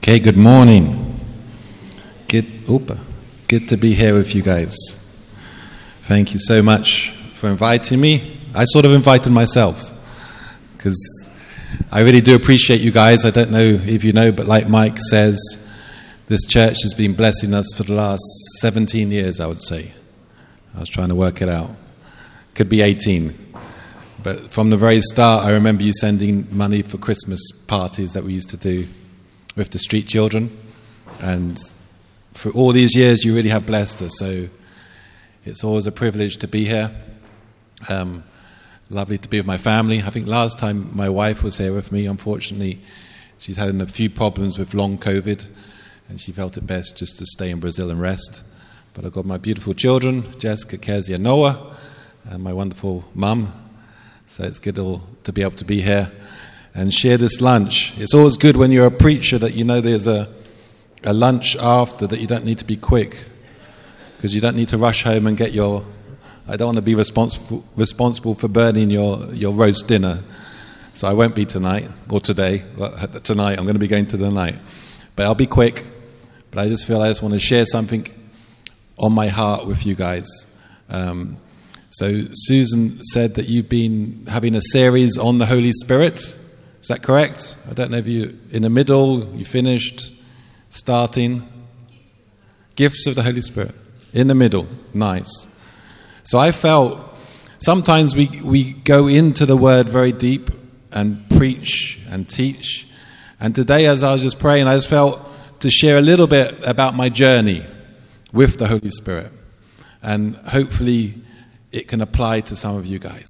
Okay, good morning. Good to be here with you guys. Thank you so much for inviting me. I sort of invited myself because I really do appreciate you guys. I don't know if you know, but like Mike says, this church has been blessing us for the last 17 years, I would say. I was trying to work it out. Could be 18. But from the very start, I remember you sending money for Christmas parties that we used to do with the street children. And for all these years, you really have blessed us. So it's always a privilege to be here. Lovely to be with my family. I think last time my wife was here with me, unfortunately, she's had a few problems with long COVID, and she felt it best just to stay in Brazil and rest. But I've got my beautiful children, Jessica, Kezia, Noah, and my wonderful mum. So it's good to be able to be here and share this lunch. It's always good when you're a preacher that you know there's a lunch after, that you don't need to be quick, because you don't need to rush home and get your... I don't want to be responsible for burning your roast dinner. So I won't be tonight, or today. But tonight, I'm going to be going to the night. But I'll be quick. But I just want to share something on my heart with you guys. So Susan said that you've been having a series on the Holy Spirit. Is that correct? I don't know if you're in the middle, you finished, starting. Gifts of the Holy Spirit. In the middle. Nice. So I felt sometimes we go into the Word very deep and preach and teach. And today, as I was just praying, I just felt to share a little bit about my journey with the Holy Spirit. And hopefully it can apply to some of you guys.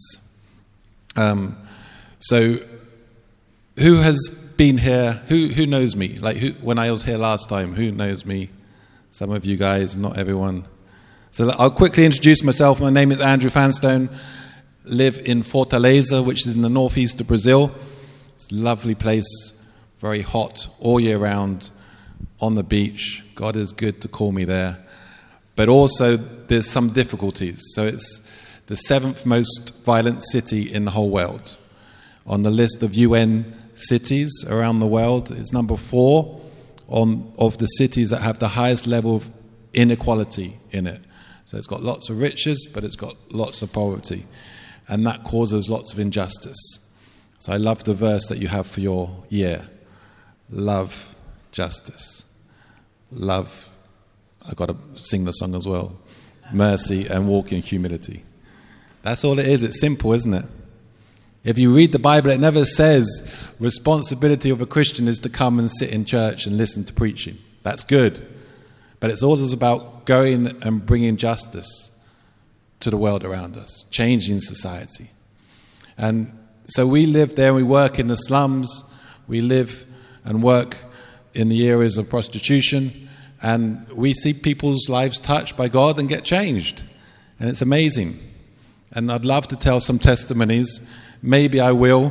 So who has been here? Who knows me? Like when I was here last time, who knows me? Some of you guys, not everyone. So I'll quickly introduce myself. My name is Andrew Fanstone. Live in Fortaleza, which is in the northeast of Brazil. It's a lovely place, very hot all year round, on the beach. God is good to call me there. But also there's some difficulties. So it's the 7th most violent city in the whole world. On the list of UN cities around the world, it's number 4 of the cities that have the highest level of inequality in it. So it's got lots of riches, but it's got lots of poverty. And that causes lots of injustice. So I love the verse that you have for your year. Love justice. Love, I've got to sing the song as well. Mercy and walk in humility. That's all it is. It's simple, isn't it? If you read the Bible, it never says responsibility of a Christian is to come and sit in church and listen to preaching. That's good. But it's always about going and bringing justice to the world around us, changing society. And so we live there, we work in the slums, we live and work in the areas of prostitution, and we see people's lives touched by God and get changed. And it's amazing. And I'd love to tell some testimonies. Maybe I will.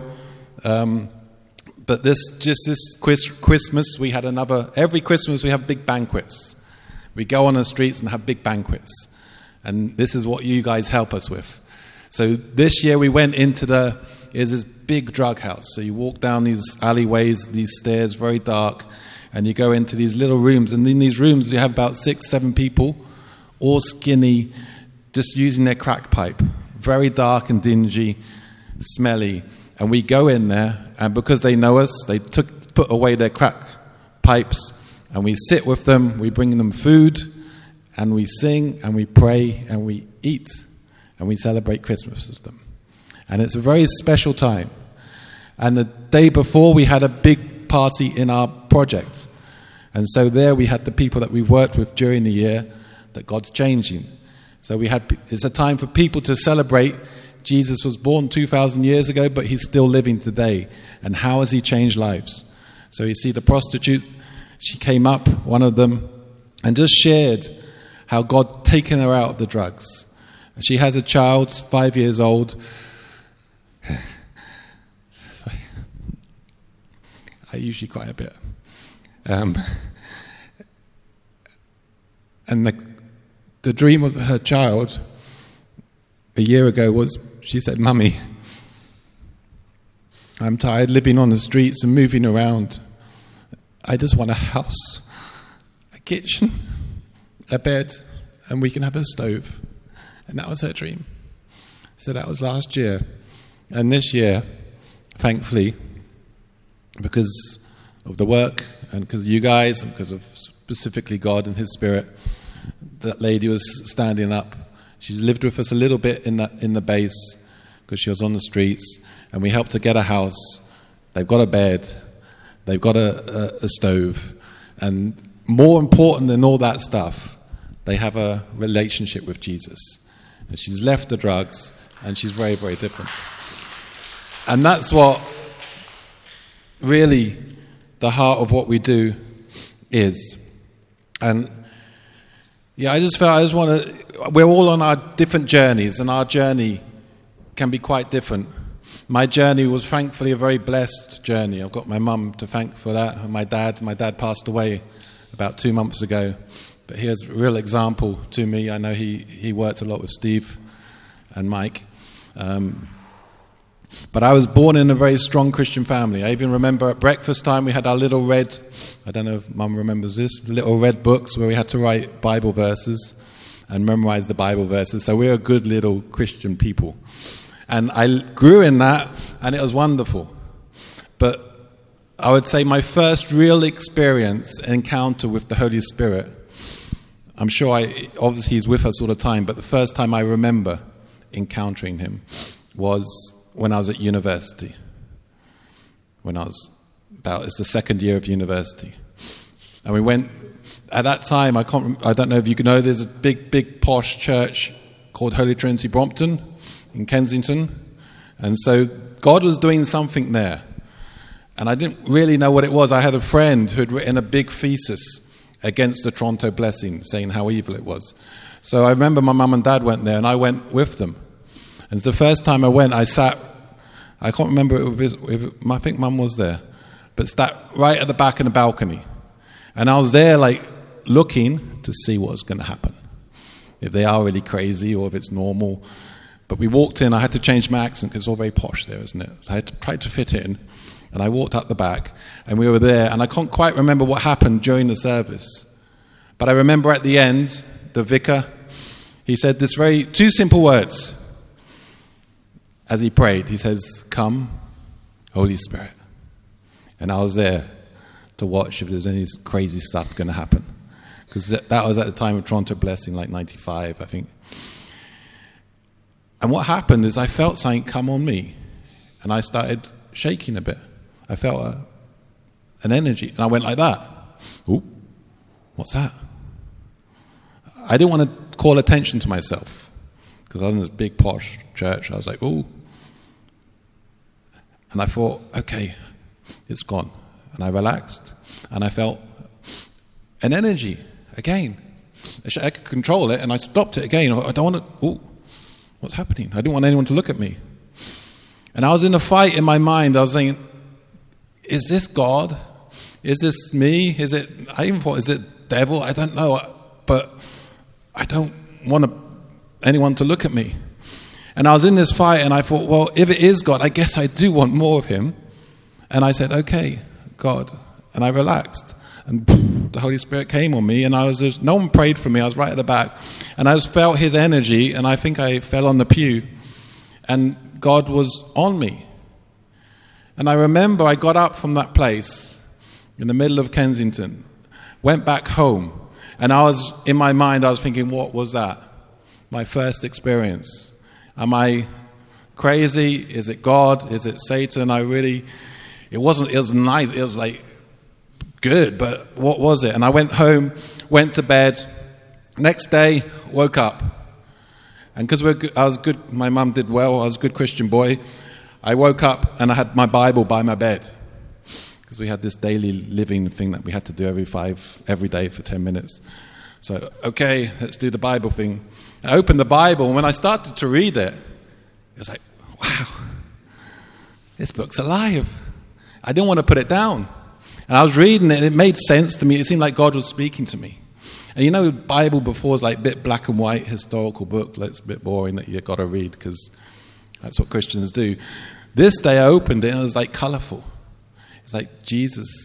But this Christmas, we had every Christmas we have big banquets. We go on the streets and have big banquets. And this is what you guys help us with. So this year we went into this big drug house. So you walk down these alleyways, these stairs, very dark, and you go into these little rooms. And in these rooms you have about 6-7 people, all skinny, just using their crack pipe. Very dark and dingy, smelly. And we go in there, and because they know us, they put away their crack pipes, and we sit with them, we bring them food, and we sing, and we pray, and we eat, and we celebrate Christmas with them. And it's a very special time. And the day before, we had a big party in our project. And so there we had the people that we've worked with during the year that God's changing. So it's a time for people to celebrate Jesus was born 2,000 years ago, but he's still living today. And how has he changed lives? So you see the prostitute, she came up, one of them, and just shared how God taken her out of the drugs. And she has a child, 5 years old. Sorry. I usually cry a bit. And the dream of her child a year ago was, she said, "Mummy, I'm tired living on the streets and moving around. I just want a house, a kitchen, a bed, and we can have a stove. And that was her dream. So that was last year. And this year, thankfully, because of the work and because of you guys and because of specifically God and His Spirit, that lady was standing up. She's lived with us a little bit in the base because she was on the streets, and we helped her get a house. They've got a bed. They've got a stove. And more important than all that stuff, they have a relationship with Jesus. And she's left the drugs, and she's very, very different. And that's what really the heart of what we do is. And yeah, I just want to, we're all on our different journeys, and our journey can be quite different. My journey was thankfully a very blessed journey. I've got my mum to thank for that, and my dad passed away about 2 months ago. But here's a real example to me. I know he worked a lot with Steve and Mike. But I was born in a very strong Christian family. I even remember at breakfast time we had our little red, I don't know if Mum remembers this, little red books where we had to write Bible verses and memorize the Bible verses. So we're a good little Christian people. And I grew in that, and it was wonderful. But I would say my first real encounter with the Holy Spirit, I'm sure obviously He's with us all the time, but the first time I remember encountering Him was when I was at university. It's the second year of university. And we went, at that time, I don't know if you know, there's a big posh church called Holy Trinity Brompton in Kensington. And so God was doing something there. And I didn't really know what it was. I had a friend who had written a big thesis against the Toronto Blessing, saying how evil it was. So I remember my mum and dad went there, and I went with them. And the first time I went, I can't remember I think Mum was there, but sat right at the back in the balcony. And I was there looking to see what was going to happen, if they are really crazy or if it's normal. But we walked in, I had to change my accent because it's all very posh there, isn't it? So I had to try to fit in, and I walked up the back, and we were there, and I can't quite remember what happened during the service. But I remember at the end, the vicar, he said two simple words. As he prayed, he says, "Come, Holy Spirit." And I was there to watch if there's any crazy stuff going to happen. Because that was at the time of Toronto Blessing, 95, I think. And what happened is I felt something come on me. And I started shaking a bit. I felt an energy. And I went like that. Ooh, what's that? I didn't want to call attention to myself. Because I was in this big posh church. I was like, ooh. And I thought, okay, it's gone. And I relaxed. And I felt an energy again. I could control it, and I stopped it again. I don't want to, ooh, what's happening? I didn't want anyone to look at me. And I was in a fight in my mind. I was saying, is this God? Is this me? I even thought, is it devil? I don't know. But I don't want anyone to look at me. And I was in this fight, and I thought, well, if it is God, I guess I do want more of Him. And I said, okay, God. And I relaxed. And the Holy Spirit came on me, and no one prayed for me. I was right at the back. And I just felt His energy, and I think I fell on the pew. And God was on me. And I remember I got up from that place in the middle of Kensington, went back home, and in my mind, I was thinking, what was that? My first experience. Am I crazy? Is it God? Is it Satan? It was nice. It was good, but what was it? And I went home, went to bed. Next day, woke up. And because I was good, my mum did well, I was a good Christian boy. I woke up and I had my Bible by my bed. Because we had this daily living thing that we had to do every day for 10 minutes. So, okay, let's do the Bible thing. I opened the Bible, and when I started to read it, it was like, wow, this book's alive. I didn't want to put it down. And I was reading it, and it made sense to me. It seemed like God was speaking to me. And the Bible before was a bit black and white, historical book. It's a bit boring that you've got to read, because that's what Christians do. This day I opened it, and it was colourful. It's like Jesus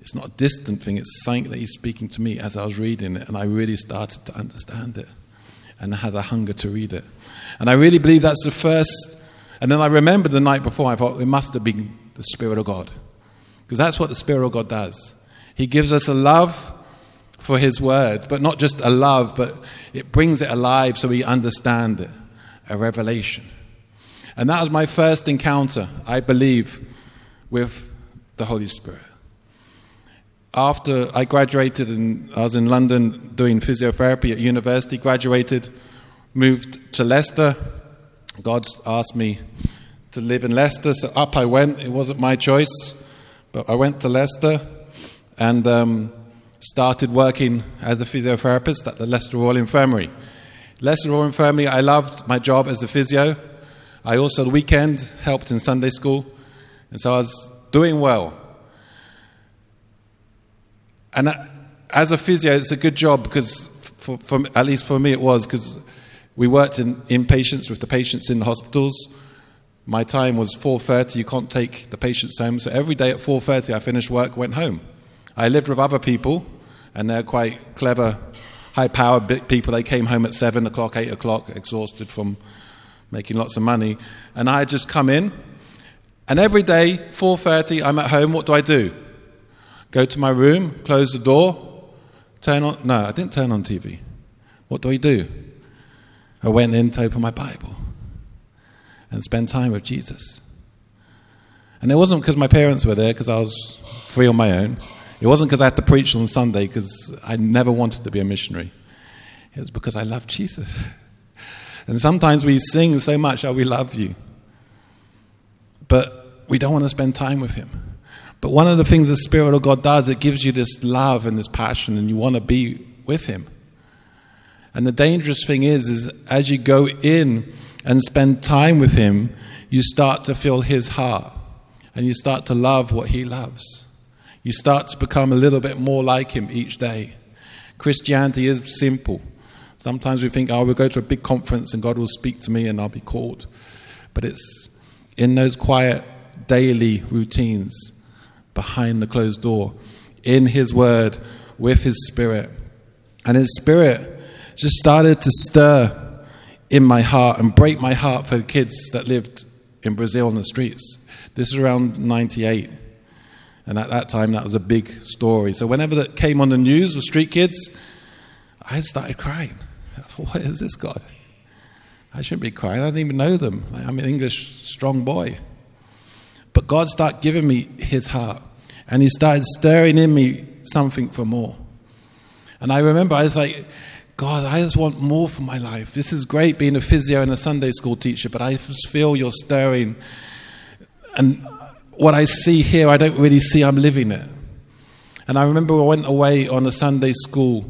It's not a distant thing. It's something that he's speaking to me as I was reading it, and I really started to understand it, and I had a hunger to read it. And I really believe that's the first. And then I remembered the night before, I thought it must have been the Spirit of God, because that's what the Spirit of God does. He gives us a love for his word, but not just a love, but it brings it alive so we understand it, a revelation. And that was my first encounter, I believe, with the Holy Spirit. After I graduated, and I was in London doing physiotherapy at university, graduated, moved to Leicester. God asked me to live in Leicester, so up I went. It wasn't my choice, but I went to Leicester and started working as a physiotherapist at the Leicester Royal Infirmary. Leicester Royal Infirmary, I loved my job as a physio. I also, the weekend, helped in Sunday school, and so I was doing well. And as a physio, it's a good job because, for at least for me it was, because we worked in inpatients with the patients in the hospitals. My time was 4:30. You can't take the patients home. So every day at 4:30, I finished work, went home. I lived with other people, and they're quite clever, high-powered people. They came home at 7 o'clock, 8 o'clock, exhausted from making lots of money. And I had just come in, and every day, 4:30, I'm at home. What do? Go to my room, close the door, turn on... No, I didn't turn on TV. What do? I went in to open my Bible and spend time with Jesus. And it wasn't because my parents were there, because I was free on my own. It wasn't because I had to preach on Sunday, because I never wanted to be a missionary. It was because I loved Jesus. And sometimes we sing so much, "Oh, we love you," but we don't want to spend time with him. But one of the things the Spirit of God does, it gives you this love and this passion, and you want to be with him. And the dangerous thing is as you go in and spend time with him, you start to feel his heart, and you start to love what he loves. You start to become a little bit more like him each day. Christianity is simple. Sometimes we think, we'll go to a big conference and God will speak to me and I'll be called. But it's in those quiet daily routines, behind the closed door, in his word, with his Spirit. And his Spirit just started to stir in my heart and break my heart for the kids that lived in Brazil on the streets. This is around 98. And at that time, that was a big story. So whenever that came on the news with street kids, I started crying. What is this, God? I shouldn't be crying. I don't even know them. I'm an English strong boy. But God started giving me his heart. And he started stirring in me something for more. And I remember I was like, God, I just want more for my life. This is great being a physio and a Sunday school teacher, but I just feel you're stirring. And what I see here, I don't really see I'm living it. And I remember I went away on a Sunday school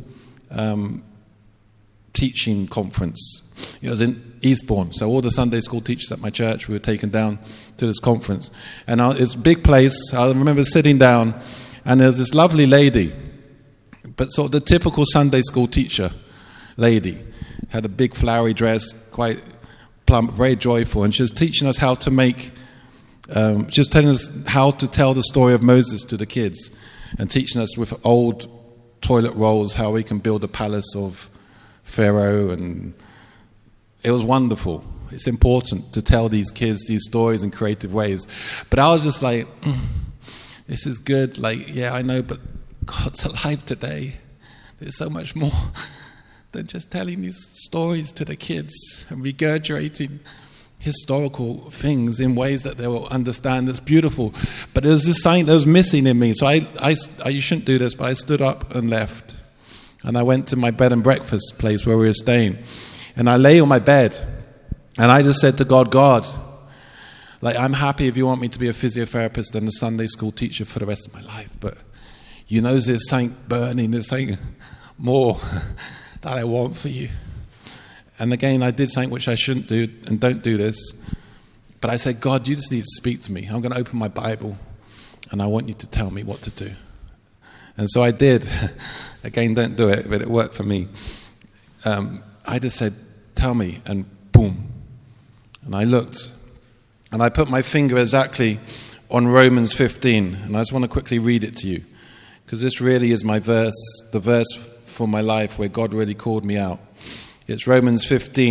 teaching conference. It was in Eastbourne. So all the Sunday school teachers at my church, we were taken down to this conference. And it's a big place. I remember sitting down, and there's this lovely lady, but sort of the typical Sunday school teacher lady. Had a big flowery dress, quite plump, very joyful. And she was teaching us how to make... she was telling us how to tell the story of Moses to the kids, and teaching us with old toilet rolls how we can build a palace of Pharaoh. And it was wonderful. It's important to tell these kids these stories in creative ways. But I was just like, this is good. Like, yeah, I know, but God's alive today. There's so much more than just telling these stories to the kids and regurgitating historical things in ways that they will understand. That's beautiful. But there was this sign that was missing in me. So you shouldn't do this, but I stood up and left. And I went to my bed and breakfast place where we were staying. And I lay on my bed. And I just said to God, like, I'm happy if you want me to be a physiotherapist and a Sunday school teacher for the rest of my life. But you know there's something burning, there's something more that I want for you. And again, I did something which I shouldn't do, and don't do this. But I said, God, you just need to speak to me. I'm going to open my Bible, and I want you to tell me what to do. And so I did. Again, don't do it, but it worked for me. I just said, tell me, and boom. And I looked, and I put my finger exactly on Romans 15. And I just want to quickly read it to you. because this really is my verse, the verse for my life where God really called me out. It's Romans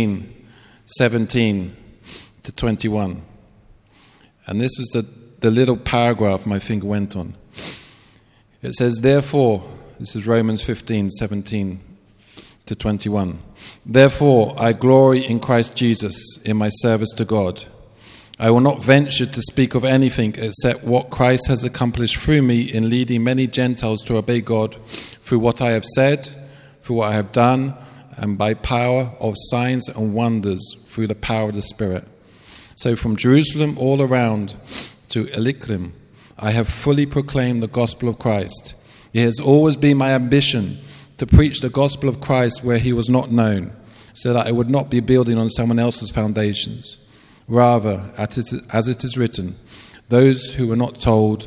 15:17 to 21. And this was the little paragraph my finger went on. It says, therefore, this is Romans 15:17 to 21. Therefore, I glory in Christ Jesus in my service to God. I will not venture to speak of anything except what Christ has accomplished through me in leading many Gentiles to obey God through what I have said, through what I have done, and by power of signs and wonders through the power of the Spirit. So from Jerusalem all around to Illyricum, I have fully proclaimed the gospel of Christ. It has always been my ambition to preach the gospel of Christ where he was not known, so that I would not be building on someone else's foundations. Rather, as it is written, those who were not told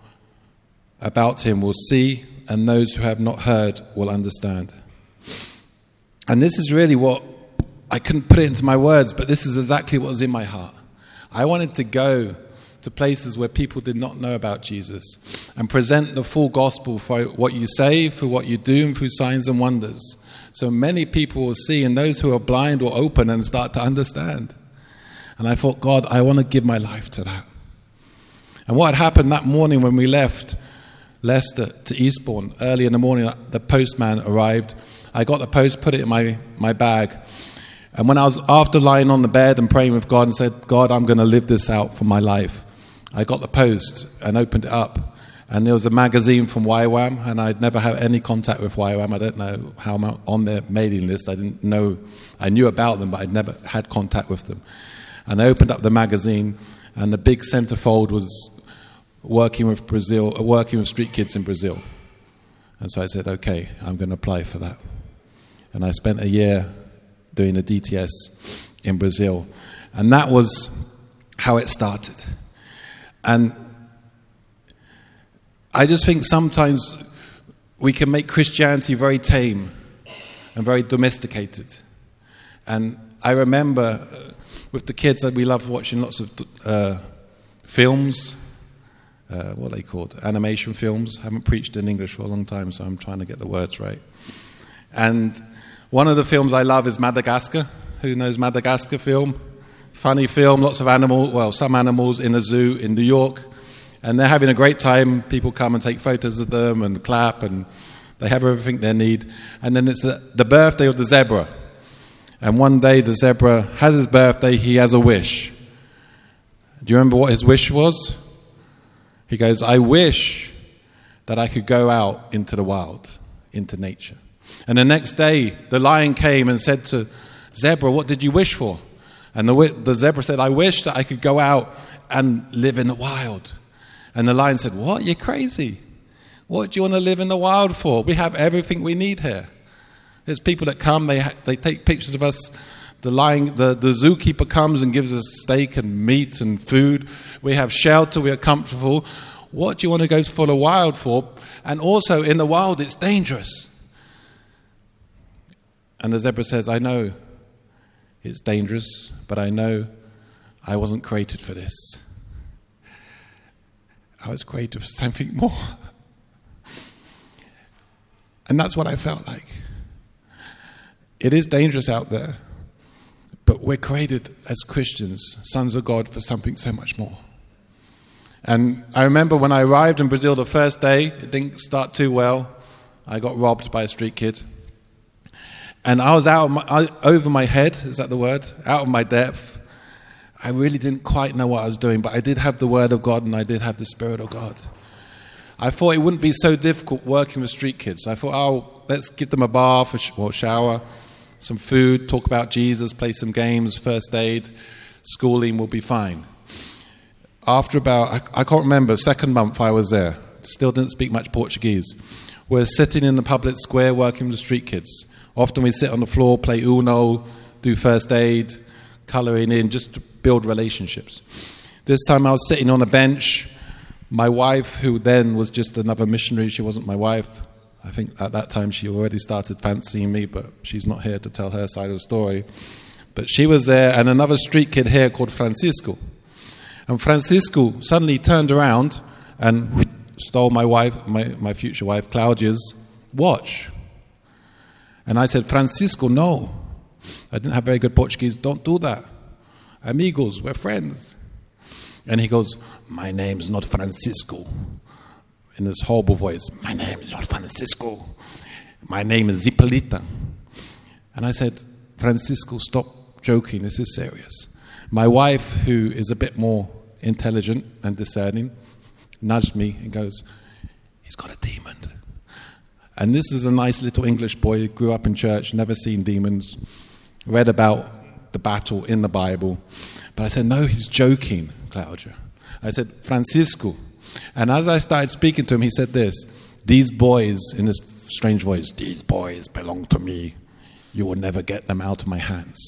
about him will see, and those who have not heard will understand. And this is really what, I couldn't put it into my words, but this is exactly what was in my heart. I wanted to go to places where people did not know about Jesus and present the full gospel for what you say, for what you do, and through signs and wonders. So many people will see, and those who are blind will open and start to understand. And I thought, God, I want to give my life to that. And what had happened that morning when we left Leicester to Eastbourne, early in the morning, the postman arrived. I got the post, put it in my bag. And when I was after lying on the bed and praying with God and said, God, I'm going to live this out for my life, I got the post and opened it up. And there was a magazine from YWAM, and I'd never had any contact with YWAM. I don't know how I'm on their mailing list. I didn't know. I knew about them, but I'd never had contact with them. And I opened up the magazine, and the big centerfold was working with street kids in Brazil. And so I said, okay, I'm going to apply for that. And I spent a year doing a DTS in Brazil. And that was how it started. And I just think sometimes we can make Christianity very tame and very domesticated. And I remember with the kids that we love watching lots of films, what are they called? Animation films. I haven't preached in English for a long time, so I'm trying to get the words right. And one of the films I love is Madagascar. Who knows Madagascar film? Funny film, lots of some animals in a zoo in New York. And they're having a great time. People come and take photos of them and clap, and they have everything they need. And then it's the birthday of the zebra. And one day the zebra has his birthday, he has a wish. Do you remember what his wish was? He goes, I wish that I could go out into the wild, into nature. And the next day, the lion came and said to Zebra, what did you wish for? And the zebra said, I wish that I could go out and live in the wild. And the lion said, what? You're crazy. What do you want to live in the wild for? We have everything we need here. There's people that come, they take pictures of us. The zookeeper comes and gives us steak and meat and food. We have shelter, we are comfortable. What do you want to go for the wild for? And also in the wild, it's dangerous. And the zebra says, I know it's dangerous, but I know I wasn't created for this. I was created for something more. And that's what I felt like. It is dangerous out there, but we're created as Christians, sons of God, for something so much more. And I remember when I arrived in Brazil the first day, it didn't start too well. I got robbed by a street kid. And I was over my head, is that the word? Out of my depth. I really didn't quite know what I was doing, but I did have the Word of God and I did have the Spirit of God. I thought it wouldn't be so difficult working with street kids. I thought, let's give them a bath or shower, some food, talk about Jesus, play some games, first aid, schooling will be fine. After about, I can't remember, second month I was there, still didn't speak much Portuguese. We're sitting in the public square working with the street kids. Often we sit on the floor, play Uno, do first aid, colouring in, just to build relationships. This time I was sitting on a bench. My wife, who then was just another missionary, she wasn't my wife. I think at that time she already started fancying me, but she's not here to tell her side of the story. But she was there, and another street kid here called Francisco. And Francisco suddenly turned around and stole my wife, my future wife, Claudia's watch. And I said, Francisco, no. I didn't have very good Portuguese. Don't do that. Amigos, we're friends. And he goes, my name's not Francisco. In this horrible voice, my name is not Francisco. My name is Hippolyta. And I said, Francisco, stop joking. This is serious. My wife, who is a bit more intelligent and discerning, nudged me and goes, he's got a demon. And this is a nice little English boy who grew up in church, never seen demons, read about the battle in the Bible. But I said, no, he's joking, Claudia. I said, Francisco. And as I started speaking to him, he said this, these boys, in this strange voice, these boys belong to me. You will never get them out of my hands.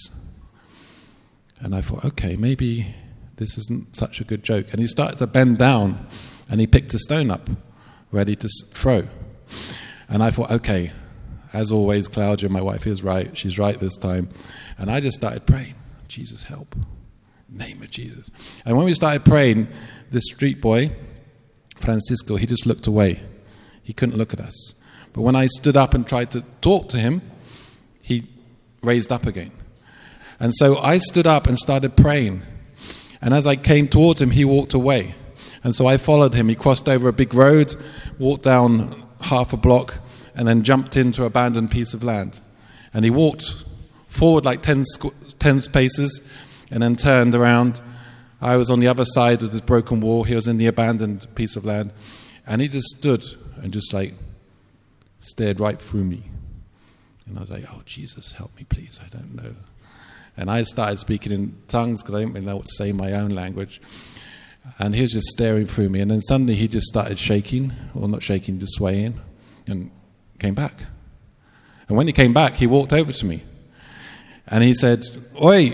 And I thought, okay, maybe this isn't such a good joke. And he started to bend down, and he picked a stone up, ready to throw. And I thought, okay, as always, Claudia, my wife, is right. She's right this time. And I just started praying, Jesus, help. Name of Jesus. And when we started praying, this street boy, Francisco, he just looked away. He couldn't look at us. But when I stood up and tried to talk to him, he raised up again. And so I stood up and started praying. And as I came towards him, he walked away. And so I followed him. He crossed over a big road, walked down half a block, and then jumped into an abandoned piece of land. And he walked forward like 10 paces, and then turned around. I was on the other side of this broken wall. He was in the abandoned piece of land. And he just stood and just like stared right through me. And I was like, oh, Jesus, help me, please. I don't know. And I started speaking in tongues because I didn't really know what to say in my own language. And he was just staring through me. And then suddenly he just started shaking, or not shaking, just swaying, and came back. And when he came back, he walked over to me. And he said, Oi.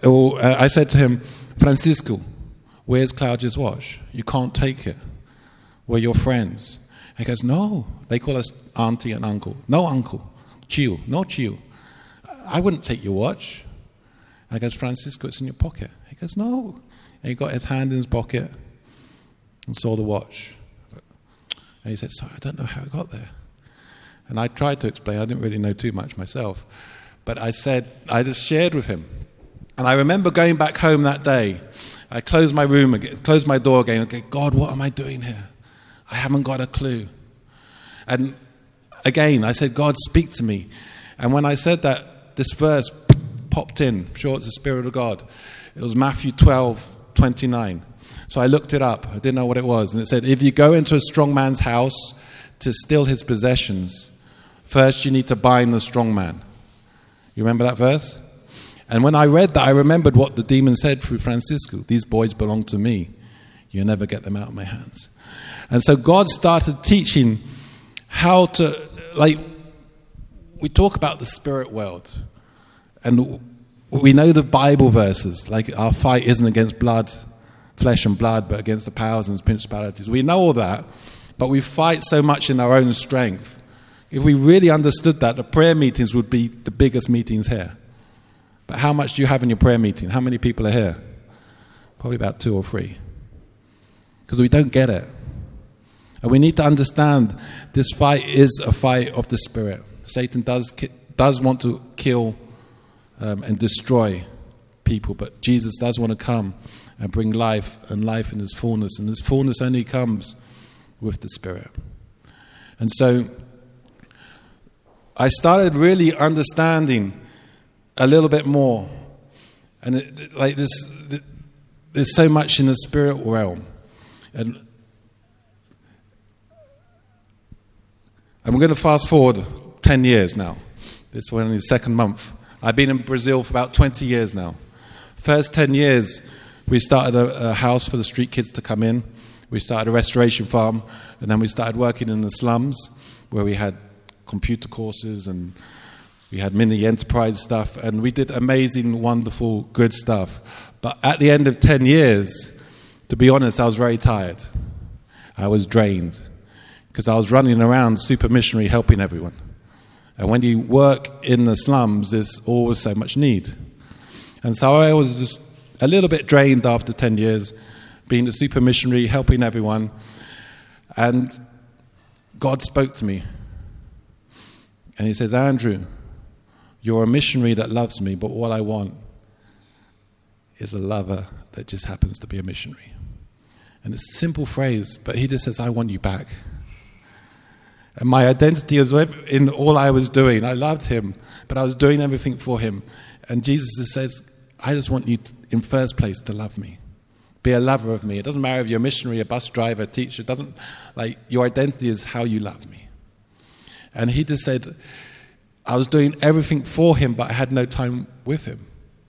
I said to him, Francisco, where's Claudia's watch? You can't take it. We're your friends. He goes, no. They call us auntie and uncle. No uncle. Tio. No tio. I wouldn't take your watch. I goes, Francisco, it's in your pocket. He goes, no. And he got his hand in his pocket and saw the watch. And he said, sorry, I don't know how it got there. And I tried to explain. I didn't really know too much myself. But I just shared with him. And I remember going back home that day. I closed my room again, closed my door again. Okay, God, what am I doing here? I haven't got a clue. And again, I said, God, speak to me. And when I said that, this verse popped in. I'm sure it's the Spirit of God. It was Matthew 12:29. So I looked it up. I didn't know what it was. And it said, if you go into a strong man's house to steal his possessions, first you need to bind the strong man. You remember that verse? And when I read that, I remembered what the demon said through Francisco. These boys belong to me. You'll never get them out of my hands. And so God started teaching how to, we talk about the spirit world. And we know the Bible verses, like our fight isn't against flesh and blood, but against the powers and principalities. We know all that, but we fight so much in our own strength. If we really understood that, the prayer meetings would be the biggest meetings here. But how much do you have in your prayer meeting? How many people are here? Probably about 2 or 3. Because we don't get it. And we need to understand this fight is a fight of the Spirit. Satan does want to kill and destroy people, but Jesus does want to come and bring life, and life in His fullness. And His fullness only comes with the Spirit. And so I started really understanding a little bit more. And there's so much in the spirit realm. And I'm going to fast forward 10 years now. This is only the second month. I've been in Brazil for about 20 years now. First 10 years, we started a house for the street kids to come in. We started a restoration farm. And then we started working in the slums where we had computer courses and we had mini enterprise stuff. And we did amazing, wonderful, good stuff. But at the end of 10 years, to be honest, I was very tired. I was drained because I was running around super missionary helping everyone. And when you work in the slums, there's always so much need. And so I was just a little bit drained after 10 years, being a super missionary, helping everyone. And God spoke to me. And he says, Andrew, you're a missionary that loves me, but what I want is a lover that just happens to be a missionary. And it's a simple phrase, but he just says, I want you back. And my identity was in all I was doing. I loved him, but I was doing everything for him. And Jesus just says, I just want you to, in first place, to love me. Be a lover of me. It doesn't matter if you're a missionary, a bus driver, a teacher. It doesn't, your identity is how you love me. And he just said, I was doing everything for him, but I had no time with him.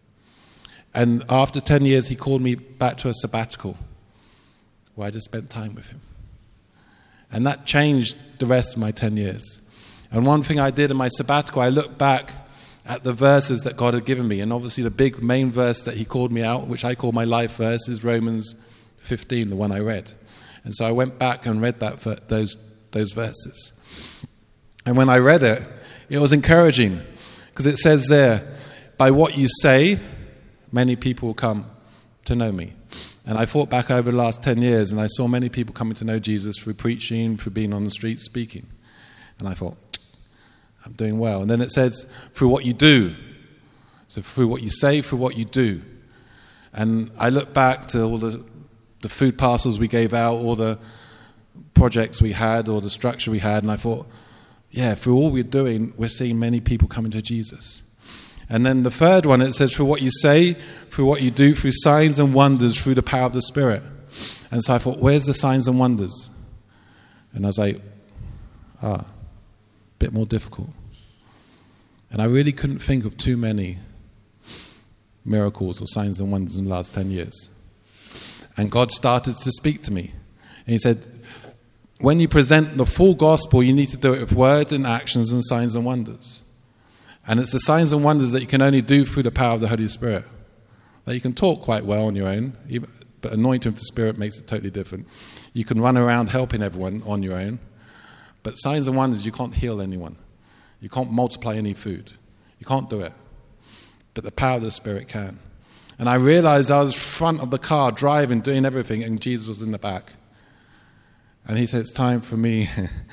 And after 10 years, he called me back to a sabbatical where I just spent time with him. And that changed the rest of my 10 years. And one thing I did in my sabbatical, I looked back at the verses that God had given me. And obviously the big main verse that he called me out, which I call my life verse, is Romans 15, the one I read. And so I went back and read those verses. And when I read it, it was encouraging, because it says there, by what you say, many people will come to know me. And I thought back over the last 10 years, and I saw many people coming to know Jesus through preaching, through being on the street speaking. And I thought, I'm doing well. And then it says, through what you do. So through what you say, through what you do. And I look back to all the food parcels we gave out, all the projects we had, or the structure we had, and I thought, yeah, through all we're doing, we're seeing many people coming to Jesus. And then the third one, it says, through what you say, through what you do, through signs and wonders, through the power of the Spirit. And so I thought, where's the signs and wonders? And I was like, a bit more difficult. And I really couldn't think of too many miracles or signs and wonders in the last 10 years. And God started to speak to me. And he said, when you present the full gospel, you need to do it with words and actions and signs and wonders. And it's the signs and wonders that you can only do through the power of the Holy Spirit. Like you can talk quite well on your own, but anointing of the Spirit makes it totally different. You can run around helping everyone on your own, but signs and wonders, you can't heal anyone. You can't multiply any food. You can't do it. But the power of the Spirit can. And I realized I was front of the car, driving, doing everything, and Jesus was in the back. And he said, it's time for me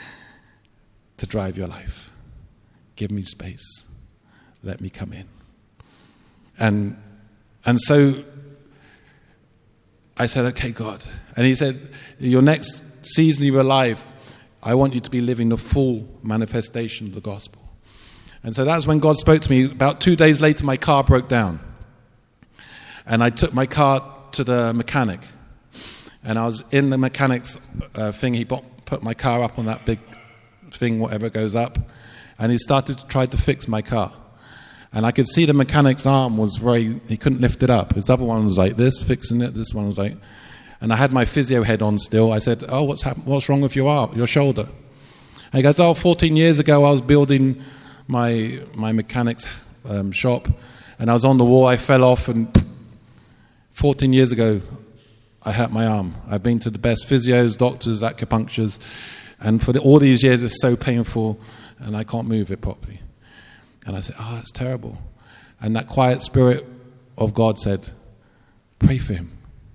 to drive your life. Give me space. Let me come in. And so I said, okay, God. And he said, your next season of your life, I want you to be living the full manifestation of the gospel. And so that's when God spoke to me. About 2 days later, my car broke down. And I took my car to the mechanic. And I was in the mechanic's thing. He put my car up on that big thing, whatever goes up. And he started to try to fix my car. And I could see the mechanic's arm was he couldn't lift it up. His other one was like this, fixing it. This one was like, and I had my physio head on still. I said, oh, what's happened? What's wrong with your arm, your shoulder? And he goes, 14 years ago I was building my mechanic's shop. And I was on the wall, I fell off, and 14 years ago, I hurt my arm. I've been to the best physios, doctors, acupuncturists, and for all these years it's so painful and I can't move it properly. And I said, that's terrible. And that quiet spirit of God said, pray for him.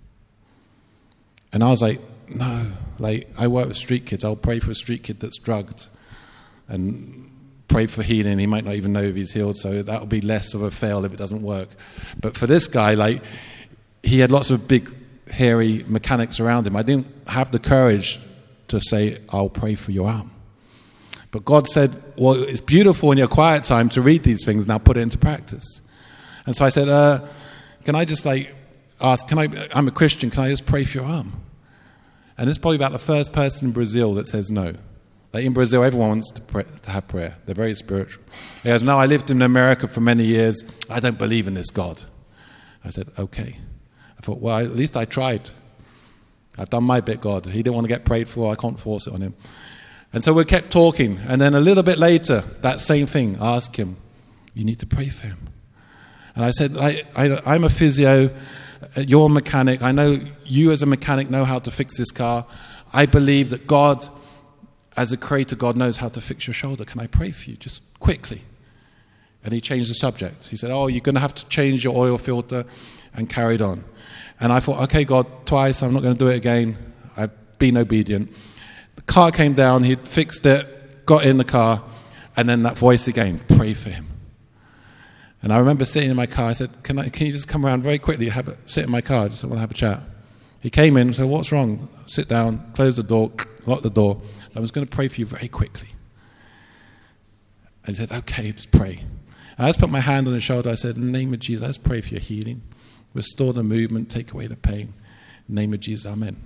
And I was like, no. Like, I work with street kids. I'll pray for a street kid that's drugged and pray for healing. He might not even know if he's healed, so that'll be less of a fail if it doesn't work. But for this guy, he had lots of big, hairy mechanics around him. I didn't have the courage to say, I'll pray for your arm. But God said, well, it's beautiful in your quiet time to read these things, now put it into practice. And so I said, can I just ask, I'm a Christian, can I just pray for your arm? And it's probably about the first person in Brazil that says no. In Brazil, everyone wants to have prayer. They're very spiritual. He goes, no, I lived in America for many years. I don't believe in this God. I said, okay. I thought, well, at least I tried. I've done my bit, God. He didn't want to get prayed for. I can't force it on him. And so we kept talking. And then a little bit later, that same thing, I asked him, you need to pray for him. And I said, I'm a physio. You're a mechanic. I know you as a mechanic know how to fix this car. I believe that God, as a creator, God knows how to fix your shoulder. Can I pray for you just quickly? And he changed the subject. He said, you're going to have to change your oil filter, and carried on. And I thought, okay, God, twice, I'm not going to do it again. I've been obedient. The car came down, he'd fixed it, got in the car, and then that voice again, pray for him. And I remember sitting in my car, I said, can you just come around very quickly, sit in my car, just want to have a chat. He came in and said, what's wrong? Sit down, close the door, lock the door. I was going to pray for you very quickly. And he said, okay, just pray. And I just put my hand on his shoulder, I said, in the name of Jesus, let's pray for your healing. Restore the movement, take away the pain. In the name of Jesus, amen.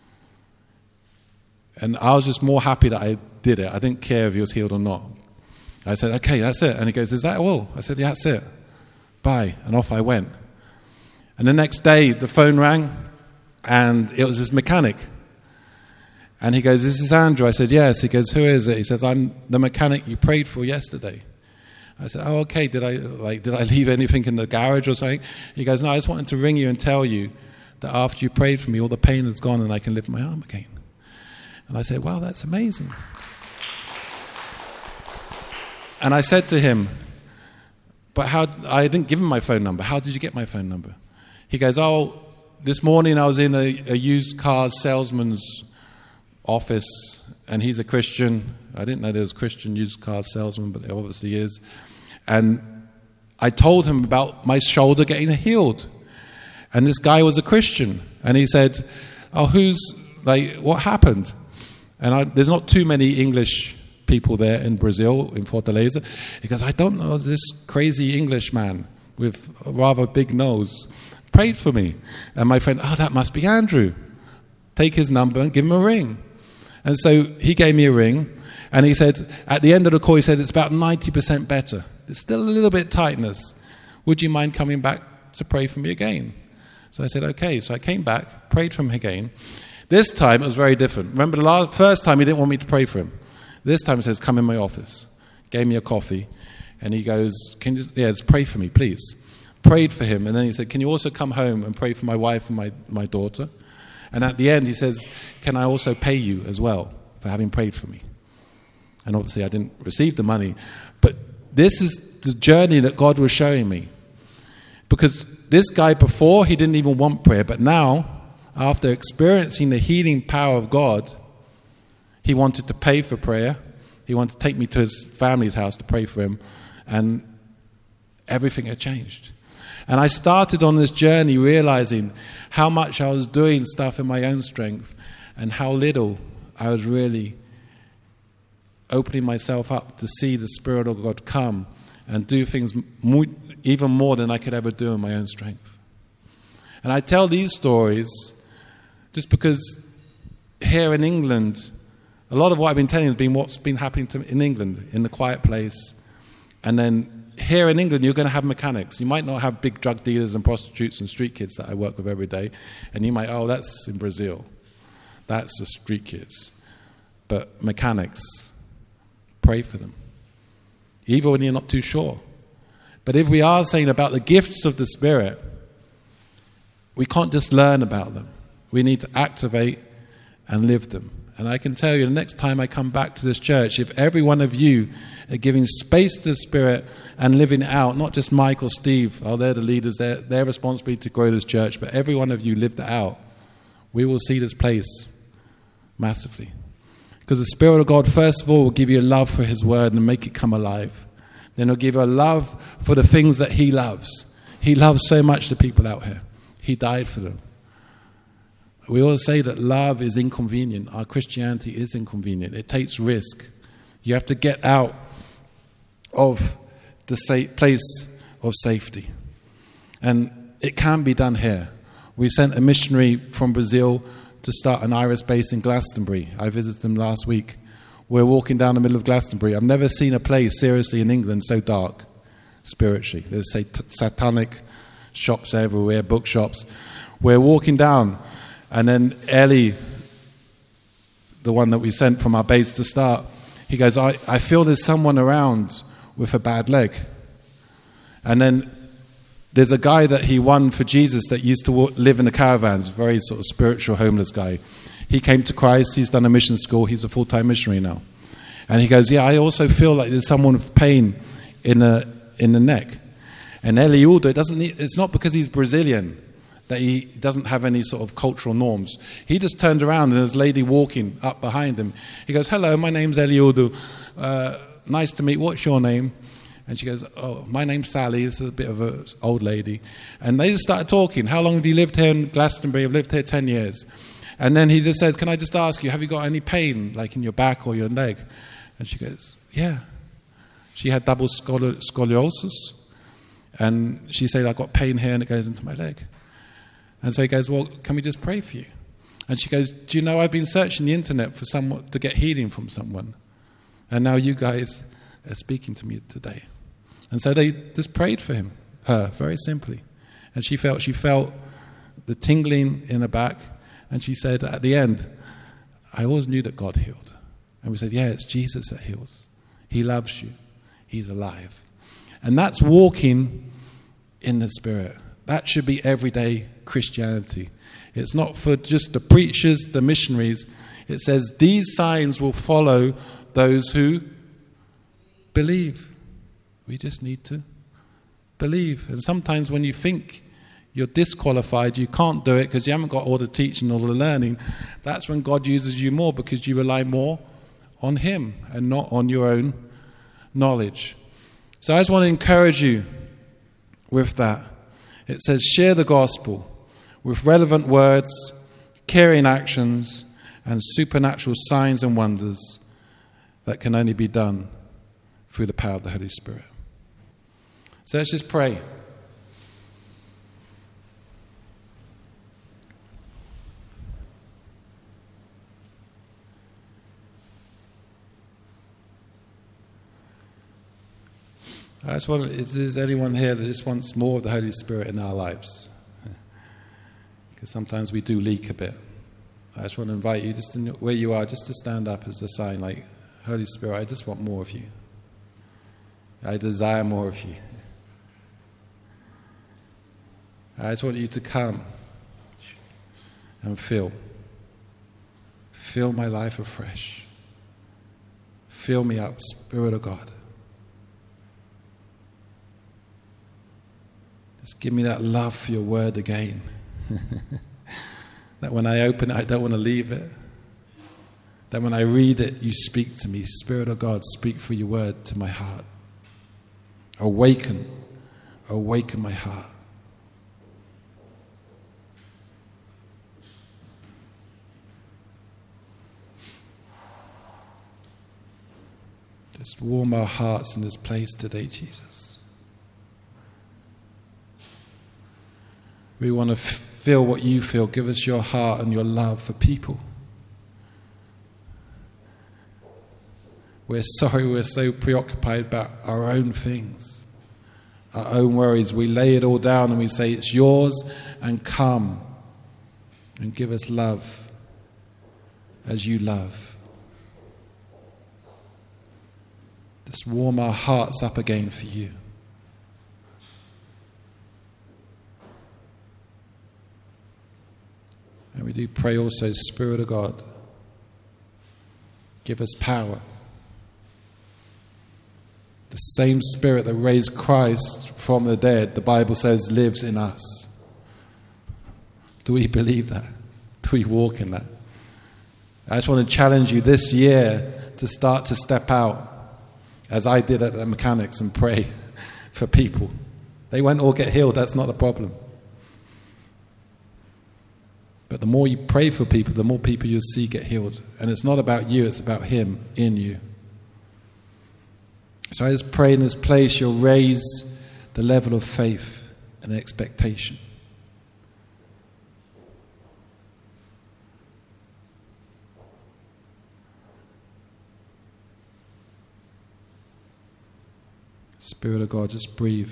And I was just more happy that I did it. I didn't care if he was healed or not. I said, okay, that's it. And he goes, is that all? I said, yeah, that's it. Bye. And off I went. And the next day, the phone rang, and it was this mechanic. And he goes, is this Andrew? I said, yes. He goes, who is it? He says, I'm the mechanic you prayed for yesterday. I said, oh, okay, did I leave anything in the garage or something? He goes, no, I just wanted to ring you and tell you that after you prayed for me, all the pain has gone and I can lift my arm again. And I said, wow, that's amazing. And I said to him, but I didn't give him my phone number. How did you get my phone number? He goes, oh, this morning I was in a used car salesman's office, and he's a Christian. I didn't know there was a Christian used car salesman, but there obviously is. And I told him about my shoulder getting healed. And this guy was a Christian. And he said, oh, what happened? And there's not too many English people there in Brazil, in Fortaleza. He goes, I don't know, this crazy English man with a rather big nose prayed for me. And my friend, oh, that must be Andrew. Take his number and give him a ring. And so he gave me a ring. And he said, at the end of the call, he said, it's about 90% better. There's still a little bit of tightness. Would you mind coming back to pray for me again? So I said, okay. So I came back, prayed for him again. This time it was very different. Remember the first time he didn't want me to pray for him. This time he says, come in my office. Gave me a coffee. And he goes, just pray for me, please. Prayed for him. And then he said, can you also come home and pray for my wife and my daughter? And at the end he says, can I also pay you as well for having prayed for me? And obviously I didn't receive the money. But this is the journey that God was showing me. Because this guy before, he didn't even want prayer. But now, after experiencing the healing power of God, he wanted to pay for prayer. He wanted to take me to his family's house to pray for him. And everything had changed. And I started on this journey realizing how much I was doing stuff in my own strength and how little I was really opening myself up to see the Spirit of God come and do things even more than I could ever do in my own strength. And I tell these stories just because here in England, a lot of what I've been telling you has been what's been happening in England, in the quiet place. And then here in England, you're going to have mechanics. You might not have big drug dealers and prostitutes and street kids that I work with every day. And you might, that's in Brazil. That's the street kids. But mechanics, pray for them. Even when you're not too sure. But if we are saying about the gifts of the Spirit, we can't just learn about them. We need to activate and live them. And I can tell you, the next time I come back to this church, if every one of you are giving space to the Spirit and living it out, not just Mike or Steve, they're the leaders, they're responsible to grow this church, but every one of you lived it out, we will see this place massively. Because the Spirit of God, first of all, will give you a love for His Word and make it come alive. Then He'll give you a love for the things that He loves. He loves so much the people out here. He died for them. We always say that love is inconvenient. Our Christianity is inconvenient. It takes risk. You have to get out of the place of safety. And it can be done here. We sent a missionary from Brazil to start an Iris base in Glastonbury. I visited them last week. We're walking down the middle of Glastonbury. I've never seen a place, seriously, in England so dark, spiritually. There's satanic shops everywhere, bookshops. We're walking down, and then Ellie, the one that we sent from our base to start, he goes, I feel there's someone around with a bad leg. And then there's a guy that he won for Jesus that used to live in the caravans, very sort of spiritual, homeless guy. He came to Christ, he's done a mission school, he's a full-time missionary now. And he goes, I also feel like there's someone with pain in the neck. And Eliudo, it's not because he's Brazilian that he doesn't have any sort of cultural norms. He just turned around and there's a lady walking up behind him. He goes, "Hello, my name's Eliudu. Nice to meet. What's your name?" And she goes, "Oh, my name's Sally." This is a bit of an old lady. And they just started talking. "How long have you lived here in Glastonbury?" "I've lived here 10 years. And then he just says, "Can I just ask you, have you got any pain, like in your back or your leg?" And she goes, "Yeah." She had double scoliosis. And she said, "I've got pain here and it goes into my leg." And so he goes, "Well, can we just pray for you?" And she goes, "Do you know, I've been searching the internet for someone to get healing from someone. And now you guys are speaking to me today." And so they just prayed for her, very simply. And she felt the tingling in her back. And she said at the end, "I always knew that God healed." And we said, "Yeah, it's Jesus that heals. He loves you. He's alive." And that's walking in the Spirit. That should be everyday Christianity. It's not for just the preachers, the missionaries. It says, "These signs will follow those who believe." We just need to believe. And sometimes when you think you're disqualified, you can't do it because you haven't got all the teaching, all the learning, that's when God uses you more, because you rely more on Him and not on your own knowledge. So I just want to encourage you with that. It says, share the gospel with relevant words, caring actions, and supernatural signs and wonders that can only be done through the power of the Holy Spirit. So let's just pray. I just wonder if there's anyone here that just wants more of the Holy Spirit in our lives. Because sometimes we do leak a bit. I just want to invite you, just where you are, just to stand up as a sign, like, "Holy Spirit, I just want more of you. I desire more of you. I just want you to come and fill my life afresh. Fill me up, Spirit of God. Just give me that love for your word again. That when I open it, I don't want to leave it. That when I read it, you speak to me. Spirit of God, speak through your word to my heart. Awaken my heart. Just warm our hearts in this place today, Jesus. We want to feel what you feel. Give us your heart and your love for people. We're sorry we're so preoccupied about our own things, our own worries. We lay it all down and we say, "It's yours," and come and give us love as you love. Just warm our hearts up again for you. And we do pray also, Spirit of God, give us power. The same Spirit that raised Christ from the dead, the Bible says, lives in us. Do we believe that? Do we walk in that? I just want to challenge you this year to start to step out, as I did at the mechanics, and pray for people. They won't all get healed, that's not the problem. But the more you pray for people, the more people you'll see get healed. And it's not about you, it's about Him in you. So I just pray in this place you'll raise the level of faith and expectation. Spirit of God, just breathe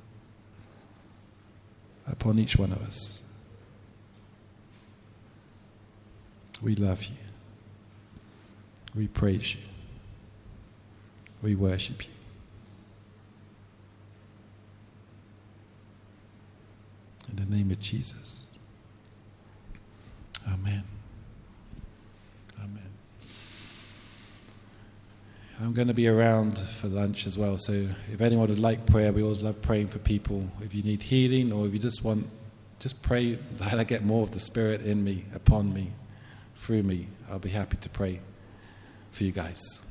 upon each one of us. We love you. We praise you. We worship you. In the name of Jesus. Amen. Amen. I'm going to be around for lunch as well, so if anyone would like prayer, we always love praying for people. If you need healing or if you just want just pray that I get more of the Spirit in me, upon me, through me. I'll be happy to pray for you guys.